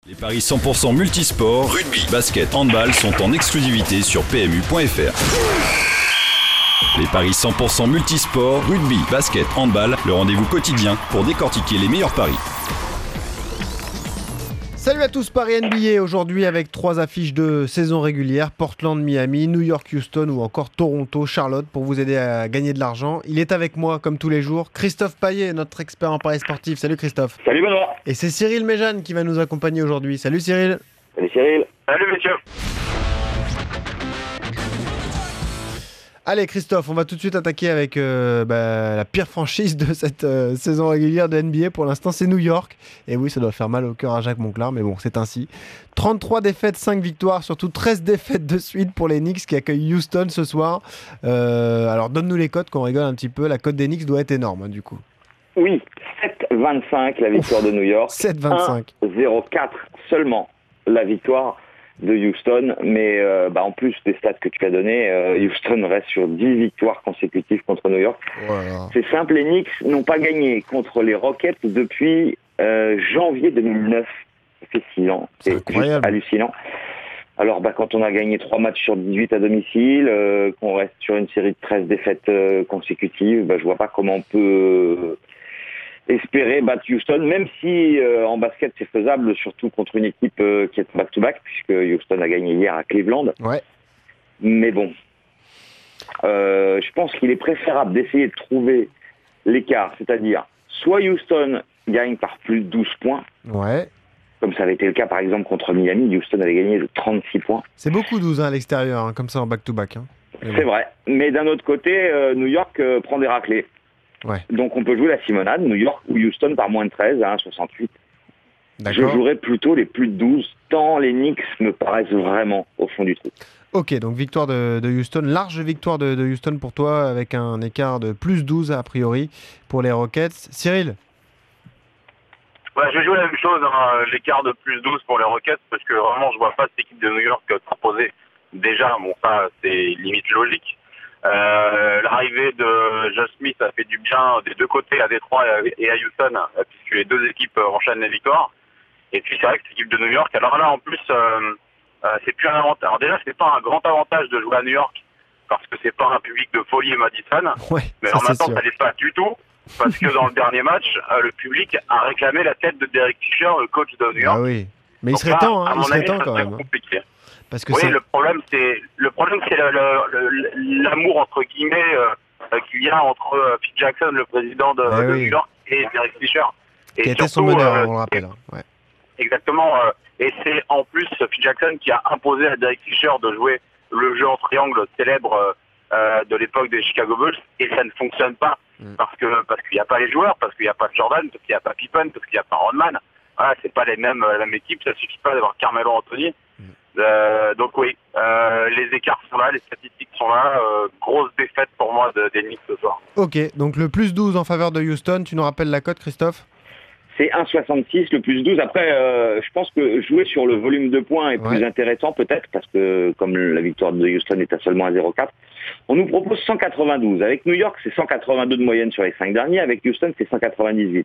Les paris 100% multisport, rugby, basket, handball sont en exclusivité sur PMU.fr. Les paris 100% multisport, rugby, basket, handball, le rendez-vous quotidien pour décortiquer les meilleurs paris. Salut à tous, Paris NBA aujourd'hui avec 3 affiches de saison régulière, Portland, Miami, New York, Houston ou encore Toronto, Charlotte pour vous aider à gagner de l'argent. Il est avec moi comme tous les jours, Christophe Payet, notre expert en paris sportif. Salut Christophe. Salut Benoît. Et c'est Cyril Méjeanne qui va nous accompagner aujourd'hui. Salut Cyril. Salut Cyril. Salut messieurs. Allez Christophe, on va tout de suite attaquer avec la pire franchise de cette saison régulière de NBA pour l'instant, c'est New York. Et oui, ça doit faire mal au cœur à Jacques Monclar, mais bon, c'est ainsi. 33 défaites, 5 victoires, surtout 13 défaites de suite pour les Knicks qui accueillent Houston ce soir. Alors donne-nous les cotes qu'on rigole un petit peu, la cote des Knicks doit être énorme du coup. Oui, 7-25 la victoire de New York, 7-25. 1-0-4 seulement la victoire de Houston, mais en plus des stats que tu as donné, Houston reste sur 10 victoires consécutives contre New York. Voilà. C'est simple, les Knicks n'ont pas gagné contre les Rockets depuis janvier 2009. Ça fait 6 ans, C'est incroyable. Juste hallucinant. Alors quand on a gagné 3 matchs sur 18 à domicile, qu'on reste sur une série de 13 défaites consécutives, je vois pas comment on peut espérer battre Houston, même si en basket c'est faisable, surtout contre une équipe qui est back-to-back, puisque Houston a gagné hier à Cleveland. Ouais. Mais bon, je pense qu'il est préférable d'essayer de trouver l'écart, c'est-à-dire soit Houston gagne par plus de 12 points, Ouais. comme ça avait été le cas par exemple contre Miami, Houston avait gagné de 36 points. C'est beaucoup 12 à l'extérieur, comme ça en back-to-back. C'est vrai, mais d'un autre côté, New York prend des raclés. Ouais. Donc on peut jouer la Simonade, New York ou Houston par moins de 13 à 1,68. Je D'accord. jouerais plutôt les plus de 12, tant les Knicks me paraissent vraiment au fond du trou. Ok, donc victoire de Houston, large victoire de Houston pour toi, avec un écart de plus 12 a priori pour les Rockets. Cyril? Je vais jouer la même chose, l'écart de plus 12 pour les Rockets, parce que vraiment je vois pas cette équipe de New York proposer. Déjà, ça c'est limite logique. L'arrivée de Josh Smith a fait du bien des deux côtés, à Détroit et à Houston, puisque les deux équipes enchaînent les victoires. Et puis c'est vrai que cette équipe de New York, alors là en plus, c'est plus un avantage. Alors déjà, c'est pas un grand avantage de jouer à New York, parce que c'est pas un public de folie et Madison. Ouais, Mais ça en c'est même temps, sûr. ça l'est pas du tout, parce que dans le dernier match, le public a réclamé la tête de Derek Fisher, le coach de New York. Ah oui, mais il Donc serait là, temps, à il mon serait avis, temps ça quand serait même. compliqué. Parce que Oui, ça... le problème c'est l'amour entre guillemets qu'il y a entre Phil Jackson, le président de oui. New York, et Derek Fisher. qui Et était son surtout, meneur, on le rappelle. Ouais. Exactement. Et c'est en plus Phil Jackson qui a imposé à Derek Fisher de jouer le jeu en triangle célèbre de l'époque des Chicago Bulls, et ça ne fonctionne pas parce qu'il n'y a pas les joueurs, parce qu'il n'y a pas Jordan, parce qu'il n'y a pas Pippen, parce qu'il n'y a pas Rodman. Voilà, c'est pas la même équipe. Ça suffit pas d'avoir Carmelo Anthony. Donc oui, les écarts sont là, les statistiques sont là. Grosse défaite pour moi des Knicks ce soir. Ok, donc le plus 12 en faveur de Houston, tu nous rappelles la cote, Christophe? C'est 1,66, le plus 12. Après, je pense que jouer sur le volume de points est plus intéressant peut-être, parce que comme la victoire de Houston est à seulement 1,04, on nous propose 192. Avec New York, c'est 182 de moyenne sur les 5 derniers. Avec Houston, c'est 198.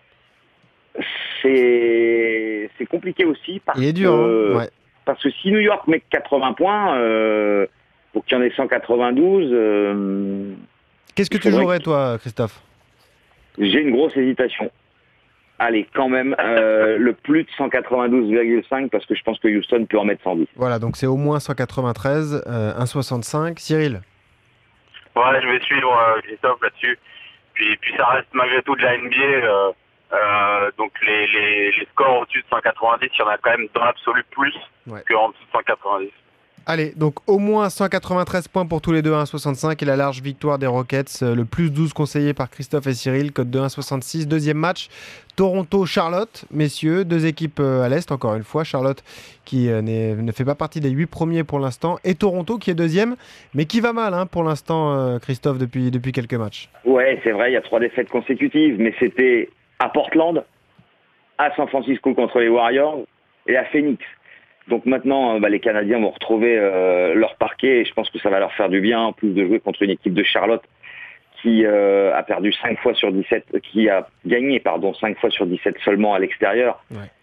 C'est compliqué aussi parce Il est dur, que, ouais. parce que si New York met 80 points, pour qu'il y en ait 192... Qu'est-ce que tu jouerais, toi, Christophe? J'ai une grosse hésitation. Allez, quand même, le plus de 192,5, parce que je pense que Houston peut en mettre 110. Voilà, donc c'est au moins 193, 1,65. Cyril? Ouais, je vais suivre Christophe là-dessus. Puis ça reste malgré tout de la NBA. Donc les scores au-dessus de 190, il y en a quand même dans l'absolu plus qu'en dessous de 190. Allez, donc au moins 193 points pour tous les deux, 1,65, et la large victoire des Rockets, le plus 12 conseillé par Christophe et Cyril, cote de 1,66. Deuxième match, Toronto-Charlotte, messieurs, deux équipes à l'Est, encore une fois. Charlotte qui ne fait pas partie des 8 premiers pour l'instant, et Toronto qui est deuxième, mais qui va mal pour l'instant, Christophe, depuis quelques matchs. Ouais, c'est vrai, il y a 3 défaites consécutives, mais c'était à Portland, à San Francisco contre les Warriors et à Phoenix. Donc maintenant, les Canadiens vont retrouver leur parquet, et je pense que ça va leur faire du bien, en plus de jouer contre une équipe de Charlotte qui a perdu 5 fois sur 17, qui a gagné 5 fois sur 17 seulement à l'extérieur. Ouais.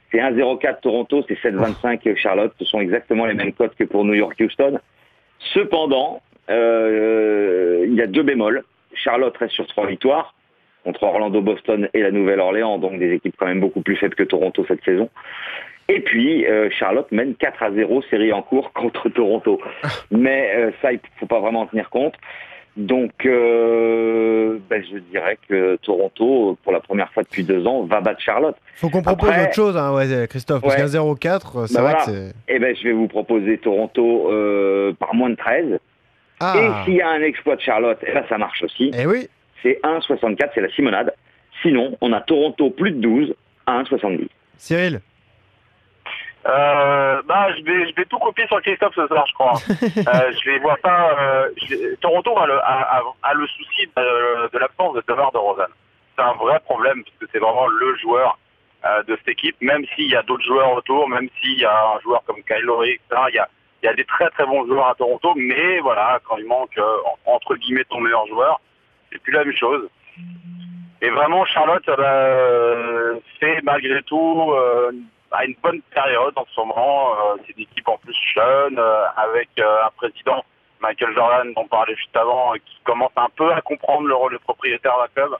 C'est 1,04 Toronto, c'est 7,25 Charlotte. Ce sont exactement les mêmes cotes que pour New York-Houston. Cependant, il y a 2 bémols. Charlotte reste sur 3 victoires contre Orlando, Boston et la Nouvelle-Orléans, donc des équipes quand même beaucoup plus faibles que Toronto cette saison. Et puis, Charlotte mène 4-0, série en cours contre Toronto. Mais ça, il ne faut pas vraiment en tenir compte. Donc, je dirais que Toronto, pour la première fois depuis 2 ans, va battre Charlotte. Faut qu'on propose autre chose, hein, Christophe, parce qu'un 0,4, c'est vrai que c'est... Je vais vous proposer Toronto par moins de 13. Ah. Et s'il y a un exploit de Charlotte, ça marche aussi. Eh oui. C'est 1,64, c'est la Simonade. Sinon, on a Toronto plus de 12 à 1,70. Cyril? Je vais tout copier sur Christophe ce soir, je crois. Je les vois pas. Toronto a le souci de l'absence de DeMar DeRozan. C'est un vrai problème parce que c'est vraiment le joueur de cette équipe. Même s'il y a d'autres joueurs autour, même s'il y a un joueur comme Kyle Lowry, etc. Il y a des très très bons joueurs à Toronto, mais voilà, quand il manque entre guillemets ton meilleur joueur, c'est plus la même chose. Et vraiment, Charlotte fait malgré tout à une bonne période en ce moment. C'est une équipe en plus jeune, avec un président, Michael Jordan, dont on parlait juste avant, qui commence un peu à comprendre le rôle de propriétaire d'un club.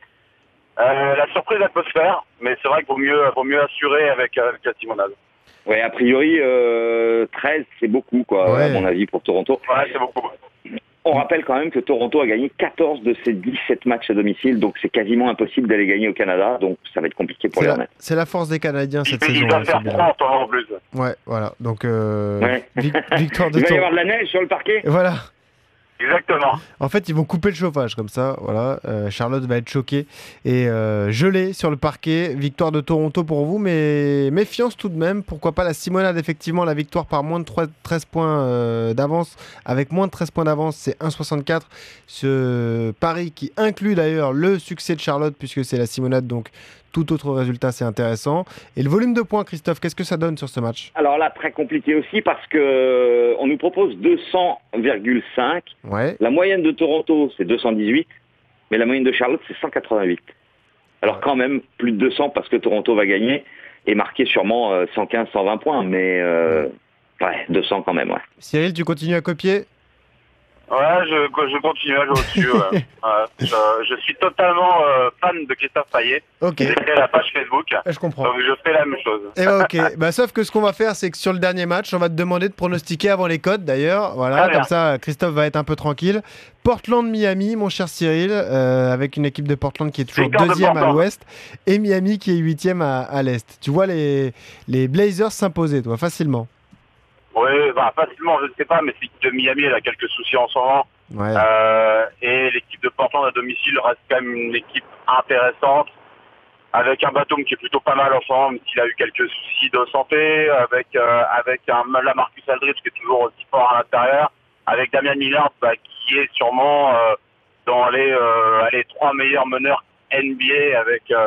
La surprise atmosphère, mais c'est vrai qu'il vaut mieux assurer avec la Simonade. Ouais, a priori, 13, c'est beaucoup, quoi, à mon avis, pour Toronto. Ouais, c'est beaucoup. On rappelle quand même que Toronto a gagné 14 de ses 17 matchs à domicile, donc c'est quasiment impossible d'aller gagner au Canada, donc ça va être compliqué pour les Hornets. C'est la force des Canadiens cette saison. Il va faire 30 en plus. Ouais, voilà. Donc, victoire de Toronto. Il va y avoir de la neige sur le parquet. Voilà. Exactement. En fait, ils vont couper le chauffage comme ça. Voilà. Charlotte va être choquée et gelée sur le parquet. Victoire de Toronto pour vous, mais méfiance tout de même. Pourquoi pas la Simonade, effectivement, la victoire par moins de 13 points d'avance. Avec moins de 13 points d'avance, c'est 1,64. Ce pari qui inclut d'ailleurs le succès de Charlotte puisque c'est la Simonade, donc tout autre résultat, c'est intéressant. Et le volume de points, Christophe, qu'est-ce que ça donne sur ce match? Alors là, très compliqué aussi parce que on nous propose 200,5. Ouais. La moyenne de Toronto, c'est 218, mais la moyenne de Charlotte, c'est 188. Alors quand même, plus de 200 parce que Toronto va gagner et marquer sûrement 115, 120 points, mais 200 quand même, ouais. Cyril, tu continues à copier? Ouais, je continue à jouer au-dessus. Je suis totalement fan de Christophe Payet. Ok. J'ai créé la page Facebook. Je comprends. Donc je fais la même chose. Et ok. Sauf que ce qu'on va faire, c'est que sur le dernier match, on va te demander de pronostiquer avant les codes d'ailleurs. Voilà, comme ça, Christophe va être un peu tranquille. Portland-Miami, mon cher Cyril, avec une équipe de Portland qui est toujours deuxième à l'ouest et Miami qui est huitième à l'est. Tu vois les Blazers s'imposer, toi, facilement. Oui, facilement, je ne sais pas, mais l'équipe de Miami, elle a quelques soucis en ce moment. Ouais. Et l'équipe de Portland à domicile reste quand même une équipe intéressante, avec un Batum qui est plutôt pas mal en ce moment, même s'il a eu quelques soucis de santé, avec un Lamarcus Aldridge qui est toujours aussi fort à l'intérieur, avec Damian Lillard qui est sûrement dans les 3 meilleurs meneurs NBA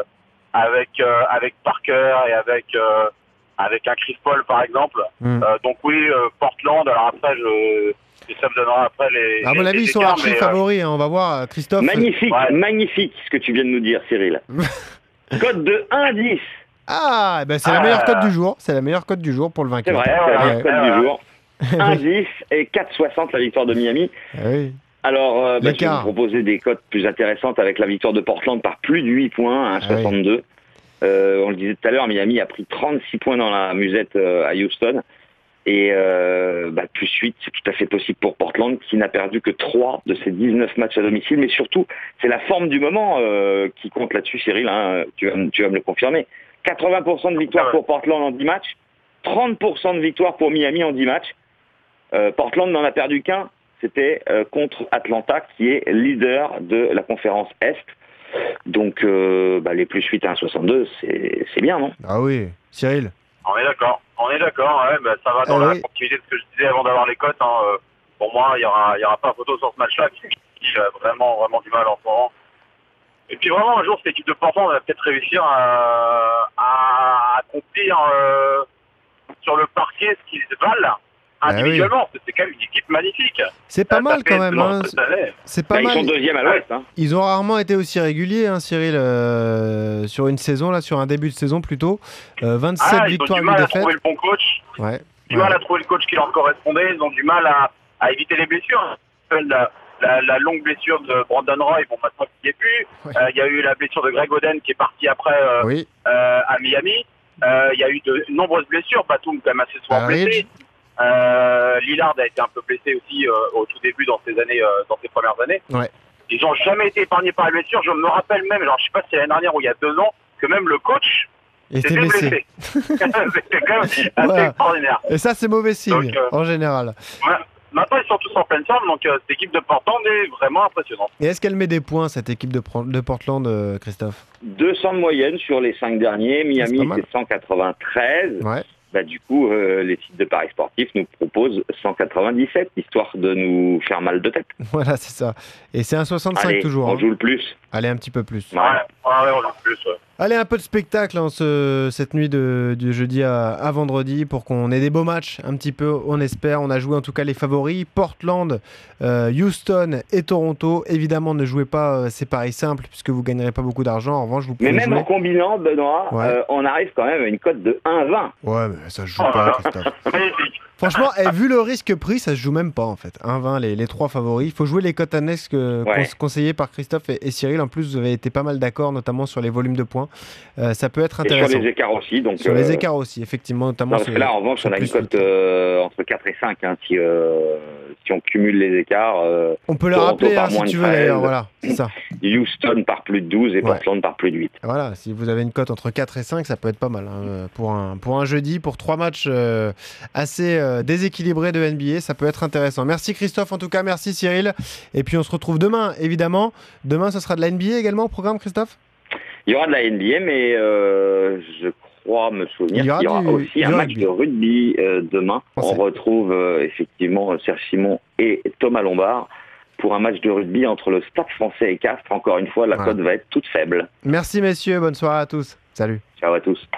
avec Parker et avec un Chris Paul par exemple. Donc oui, Portland, alors après ça me donnera après les... À mon avis, ils sont archi favoris, on va voir, Christophe. Magnifique ce que tu viens de nous dire, Cyril. Code de 1,10. Ah, c'est la meilleure cote du jour. C'est la meilleure cote du jour pour le vainqueur. C'est vrai, c'est la meilleure cote du jour. 1,10 et 4,60 la victoire de Miami. Oui. Alors, je vais vous proposer des cotes plus intéressantes avec la victoire de Portland par plus de 8 points, 1,62. On le disait tout à l'heure, Miami a pris 36 points dans la musette à Houston. Et plus 8, c'est tout à fait possible pour Portland, qui n'a perdu que 3 de ses 19 matchs à domicile. Mais surtout, c'est la forme du moment qui compte là-dessus, Cyril. Hein, tu vas me le confirmer. 80% de victoire pour Portland en 10 matchs. 30% de victoire pour Miami en 10 matchs. Portland n'en a perdu qu'un. C'était contre Atlanta, qui est leader de la conférence Est. Donc, les plus 8 à 1,62, c'est bien, non? Ah oui, Cyril. On est d'accord, ouais, ça va dans la continuité de ce que je disais avant d'avoir les cotes. Pour moi, il y aura pas photo sur ce match-là, qui a vraiment, vraiment du mal en ce moment. Et puis vraiment, un jour, cette équipe de Portland va peut-être réussir à accomplir sur le parquet ce qu'ils valent. individuellement, c'est quand même une équipe magnifique. C'est pas mal quand même. Hein. C'est pas mal. Ils sont deuxième à l'Ouest. Hein. Ils ont rarement été aussi réguliers, hein, Cyril, sur une saison, là, sur un début de saison plutôt. 27 victoires, 8 défaites. Ils ont du mal à trouver le bon coach. Ouais. Du mal à trouver le coach qui leur correspondait. Ils ont du mal à éviter les blessures. La longue blessure de Brandon Roy, bon, maintenant il n'y est plus. Il y a eu la blessure de Greg Oden qui est parti après à Miami. Il y a eu de nombreuses blessures. Batum quand même assez souvent blessé. Lillard a été un peu blessé aussi au tout début dans ses premières années. Ouais. Ils n'ont jamais été épargnés par les blessures. Je me rappelle même, je sais pas si c'est l'année dernière ou il y a 2 ans, que même le coach était blessé. C'était quand même assez extraordinaire. Et ça, c'est mauvais signe, en général. Ouais. Maintenant, ils sont tous en pleine forme, donc cette équipe de Portland est vraiment impressionnante. Et est-ce qu'elle met des points, cette équipe de Portland, Christophe? 200 de moyenne sur les 5 derniers. Miami, c'est 193. Ouais. Bah, du coup, les sites de paris sportifs nous proposent 197, histoire de nous faire mal de tête. Voilà, c'est ça. Et c'est un 65 Allez, toujours. On joue le plus. Allez, un petit peu plus. Ouais, on joue le plus, ouais. Allez, un peu de spectacle cette nuit du jeudi à vendredi pour qu'on ait des beaux matchs, un petit peu, on espère. On a joué en tout cas les favoris, Portland, Houston et Toronto. Évidemment, ne jouez pas ces paris simples puisque vous ne gagnerez pas beaucoup d'argent. En revanche, vous pouvez Mais même en combinant, Benoît, ouais. On arrive quand même à une cote de 1,20. Ouais, mais ça se joue pas, Christophe. Franchement, vu le risque pris, ça se joue même pas en fait. 1,20 les 3 favoris. Il faut jouer les cotes annexes conseillées par Christophe et Cyril. En plus, vous avez été pas mal d'accord, notamment sur les volumes de points. Ça peut être intéressant. Et sur les écarts aussi. Donc, sur les écarts aussi, effectivement. Notamment parce que là, en revanche, on a une cote entre 4 et 5. Hein, si on cumule les écarts. On peut le rappeler si tu veux d'ailleurs. Voilà, c'est ça. Houston par plus de 12 et Portland par plus de 8. Voilà, si vous avez une cote entre 4 et 5, ça peut être pas mal. Hein, pour un jeudi, pour 3 matchs assez déséquilibrés de NBA, ça peut être intéressant. Merci Christophe, en tout cas, merci Cyril. Et puis on se retrouve demain, évidemment. Demain, ce sera de la NBA également au programme, Christophe ? Il y aura de la NBA, mais je crois me souvenir qu'il y aura aussi un match de rugby demain. On retrouve effectivement Serge Simon et Thomas Lombard pour un match de rugby entre le Stade Français et Castres. Encore une fois, la cote va être toute faible. Merci messieurs, bonne soirée à tous. Salut. Ciao à tous.